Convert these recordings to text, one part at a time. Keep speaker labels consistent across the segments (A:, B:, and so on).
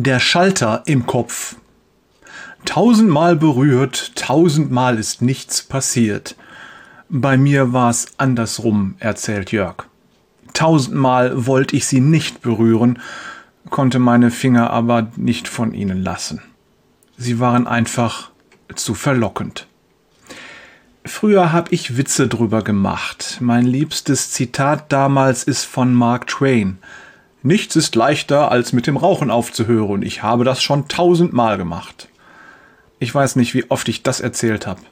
A: Der Schalter im Kopf. 1000-mal berührt, 1000-mal ist nichts passiert. Bei mir war's andersrum, erzählt Jörg. 1000-mal wollte ich sie nicht berühren, konnte meine Finger aber nicht von ihnen lassen. Sie waren einfach zu verlockend. Früher habe ich Witze drüber gemacht. Mein liebstes Zitat damals ist von Mark Twain. Nichts ist leichter, als mit dem Rauchen aufzuhören. Ich habe das schon 1000-mal gemacht. Ich weiß nicht, wie oft ich das erzählt habe.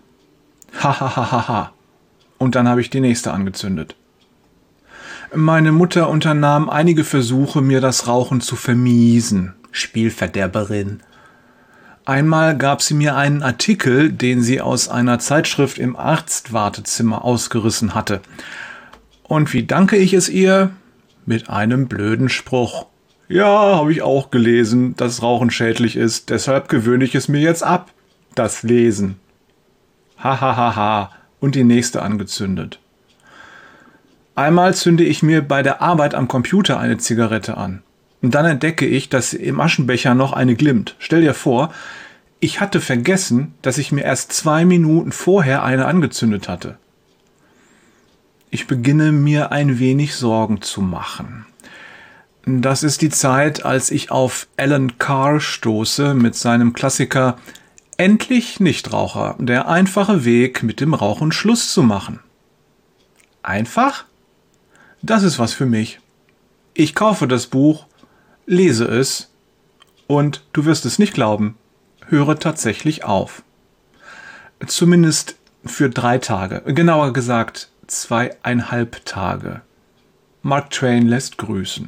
A: Ha. Und dann habe ich die nächste angezündet. Meine Mutter unternahm einige Versuche, mir das Rauchen zu vermiesen. Spielverderberin. Einmal gab sie mir einen Artikel, den sie aus einer Zeitschrift im Arztwartezimmer ausgerissen hatte. Und wie danke ich es ihr? Mit einem blöden Spruch. Ja, habe ich auch gelesen, dass Rauchen schädlich ist, deshalb gewöhne ich es mir jetzt ab, das Lesen. Ha. Und die nächste angezündet. Einmal zünde ich mir bei der Arbeit am Computer eine Zigarette an. Und dann entdecke ich, dass im Aschenbecher noch eine glimmt. Stell dir vor, ich hatte vergessen, dass ich mir erst 2 Minuten vorher eine angezündet hatte. Ich beginne mir ein wenig Sorgen zu machen. Das ist die Zeit, als ich auf Alan Carr stoße mit seinem Klassiker Endlich Nichtraucher, der einfache Weg, mit dem Rauchen Schluss zu machen. Einfach? Das ist was für mich. Ich kaufe das Buch, lese es und du wirst es nicht glauben, höre tatsächlich auf. Zumindest für 3 Tage, genauer gesagt 2,5 Tage. Mark Twain lässt grüßen.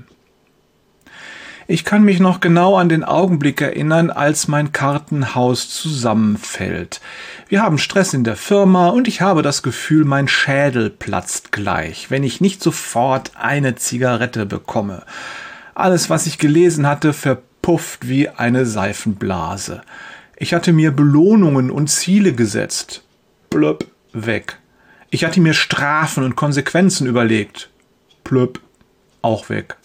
A: Ich kann mich noch genau an den Augenblick erinnern, als mein Kartenhaus zusammenfällt. Wir haben Stress in der Firma und ich habe das Gefühl, mein Schädel platzt gleich, wenn ich nicht sofort eine Zigarette bekomme. Alles, was ich gelesen hatte, verpufft wie eine Seifenblase. Ich hatte mir Belohnungen und Ziele gesetzt. Blöpp, weg. Ich hatte mir Strafen und Konsequenzen überlegt. Plöpp, auch weg.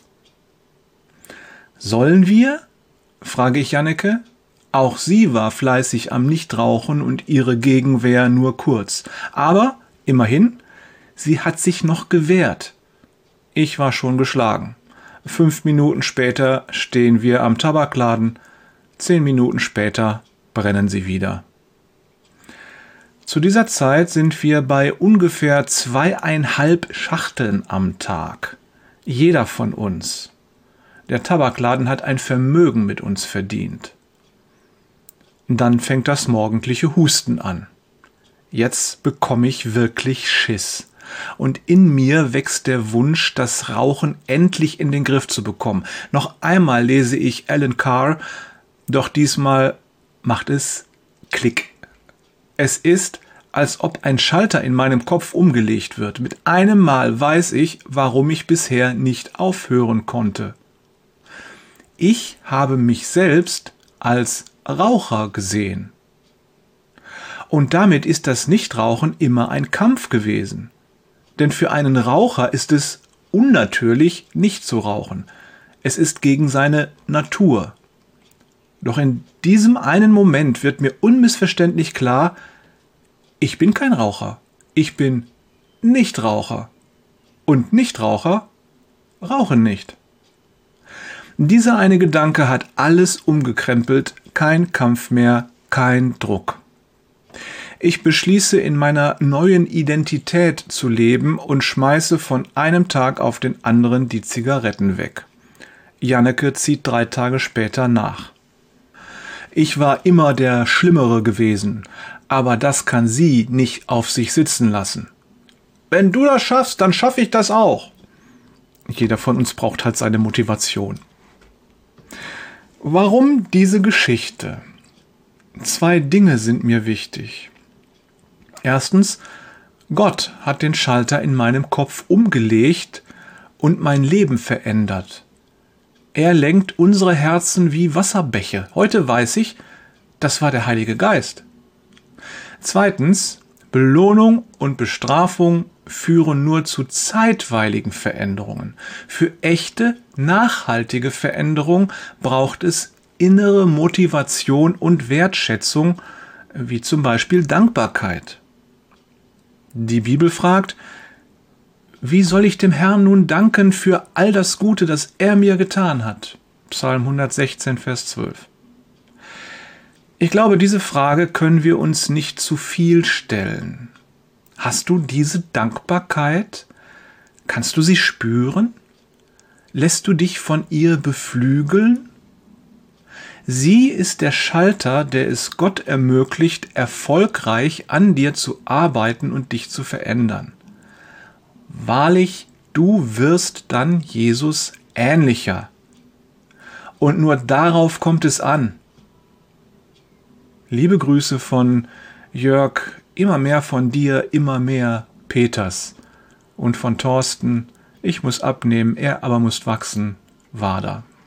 A: Sollen wir? Frage ich Janneke. Auch sie war fleißig am Nichtrauchen und ihre Gegenwehr nur kurz. Aber, immerhin, sie hat sich noch gewehrt. Ich war schon geschlagen. 5 Minuten später stehen wir am Tabakladen. 10 Minuten später brennen sie wieder. Zu dieser Zeit sind wir bei ungefähr 2,5 Schachteln am Tag. Jeder von uns. Der Tabakladen hat ein Vermögen mit uns verdient. Dann fängt das morgendliche Husten an. Jetzt bekomme ich wirklich Schiss. Und in mir wächst der Wunsch, das Rauchen endlich in den Griff zu bekommen. Noch einmal lese ich Alan Carr, doch diesmal macht es Klick. Es ist, als ob ein Schalter in meinem Kopf umgelegt wird. Mit einem Mal weiß ich, warum ich bisher nicht aufhören konnte. Ich habe mich selbst als Raucher gesehen. Und damit ist das Nichtrauchen immer ein Kampf gewesen. Denn für einen Raucher ist es unnatürlich, nicht zu rauchen. Es ist gegen seine Natur. Doch in diesem einen Moment wird mir unmissverständlich klar, ich bin kein Raucher. Ich bin Nichtraucher. Und Nichtraucher rauchen nicht. Dieser eine Gedanke hat alles umgekrempelt, kein Kampf mehr, kein Druck. Ich beschließe, in meiner neuen Identität zu leben und schmeiße von einem Tag auf den anderen die Zigaretten weg. Janneke zieht 3 Tage später nach. Ich war immer der Schlimmere gewesen, aber das kann sie nicht auf sich sitzen lassen. Wenn du das schaffst, dann schaffe ich das auch. Jeder von uns braucht halt seine Motivation. Warum diese Geschichte? 2 Dinge sind mir wichtig. Erstens, Gott hat den Schalter in meinem Kopf umgelegt und mein Leben verändert. Er lenkt unsere Herzen wie Wasserbäche. Heute weiß ich, das war der Heilige Geist. Zweitens, Belohnung und Bestrafung führen nur zu zeitweiligen Veränderungen. Für echte, nachhaltige Veränderung braucht es innere Motivation und Wertschätzung, wie zum Beispiel Dankbarkeit. Die Bibel fragt, wie soll ich dem Herrn nun danken für all das Gute, das er mir getan hat? Psalm 116, Vers 12. Ich glaube, diese Frage können wir uns nicht zu viel stellen. Hast du diese Dankbarkeit? Kannst du sie spüren? Lässt du dich von ihr beflügeln? Sie ist der Schalter, der es Gott ermöglicht, erfolgreich an dir zu arbeiten und dich zu verändern. Wahrlich, du wirst dann Jesus ähnlicher. Und nur darauf kommt es an. Liebe Grüße von Jörg, immer mehr von dir, immer mehr Peters. Und von Thorsten, ich muss abnehmen, er aber muss wachsen, Wader.